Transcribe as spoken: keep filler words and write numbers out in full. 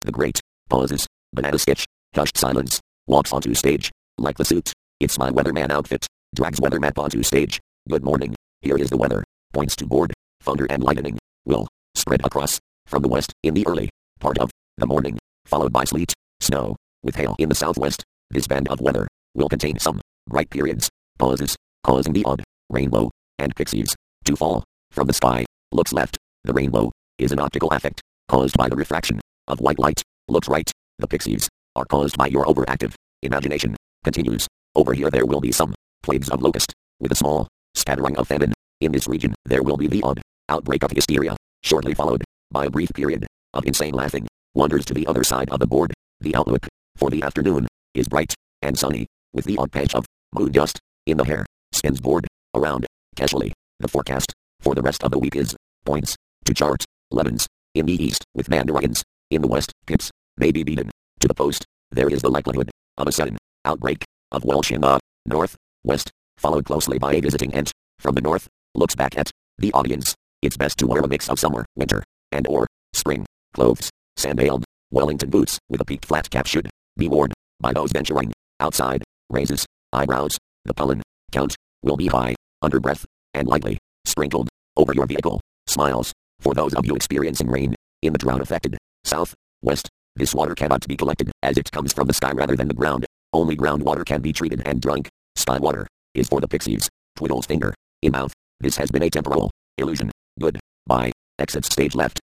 The great pauses. Banana sketch. Hushed silence. Walks onto stage. Like the suit. It's my weatherman outfit. Drags weather map onto stage. Good morning. Here is the weather. Points to board. Thunder and lightning will spread across from the west in the early part of the morning, followed by sleet, snow, with hail in the southwest. This band of weather will contain some bright periods, pauses, causing the odd rainbow and pixies to fall from the sky. Looks left. The rainbow is an optical effect caused by the refraction of white light. Looks right. The pixies are caused by your overactive imagination. Continues. Over here there will be some plagues of locust, with a small scattering of famine. In this region there will be the odd outbreak of hysteria, shortly followed by a brief period of insane laughing. Wanders to the other side of the board. The outlook for the afternoon is bright and sunny, with the odd patch of moon dust in the hair. Skins board around casually. The forecast for the rest of the week is points to chart lemons in the east, with mandarins in the west. Pips may be beaten to the post. There is the likelihood of a sudden outbreak of Welsh in the north west, followed closely by a visiting ant from the north. Looks back at the audience. It's best to wear a mix of summer, winter, and or spring clothes. Sandaled Wellington boots with a peaked flat cap should be worn by those venturing outside. Raises eyebrows. The pollen count will be high, under breath, and lightly sprinkled over your vehicle. Smiles for those of you experiencing rain in the drought-affected south west. This water cannot be collected, as it comes from the sky rather than the ground. Only groundwater can be treated and drunk. Sky water is for the pixies. Twiddles finger in mouth. This has been a temporal illusion. Good. Bye. Exits stage left.